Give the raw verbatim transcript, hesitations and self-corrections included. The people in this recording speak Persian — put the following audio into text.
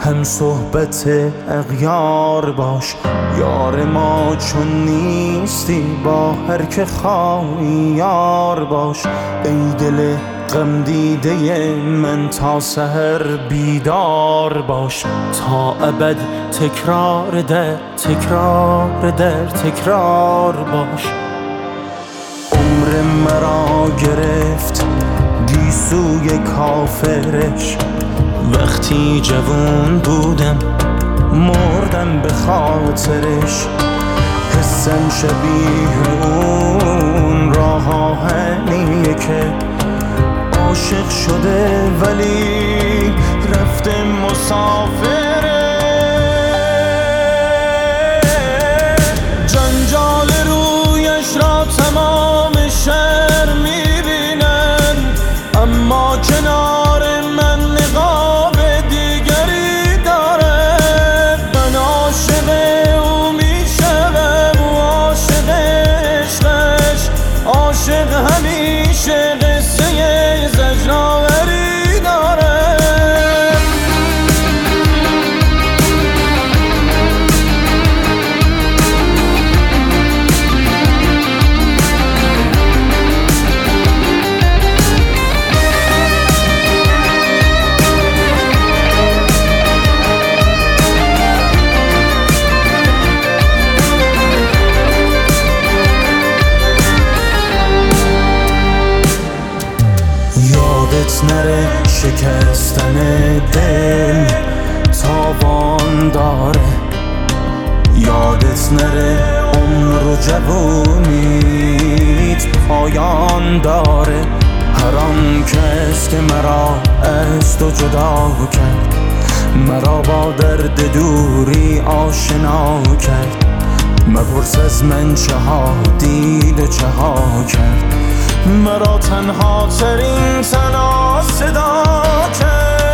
هم صحبت اغیار باش. یار ما چون نیستی با هر که خواهی یار باش. ای دل غم دیده من تا سحر بیدار باش. تا ابد تکرار در تکرار در تکرار باش. عمر مرا گرفت گیسوی کافرش، وقتی جوان بودم مردم به خاطرش. حسم شبیه اون راه آهنیه که عاشق شده ولی رفته مسافره. جنجال رویش را تمام شهر میبینن، اما کنار من نقاب دیگری داره. من عاشق او میشوم و عاشق عشقش، عاشق همیشه قصه زجرآوری داره. یادت نره شکستن دل تاوان داره. یادت نره عمر و جوونیت پایان داره. هر آن کس که مرا از تو جدا کرد، مرا با درد دوری آشنا کرد. مپرس از من چه ها دید و چه ها کرد، مرا تنها ترین تنا صدا کرد.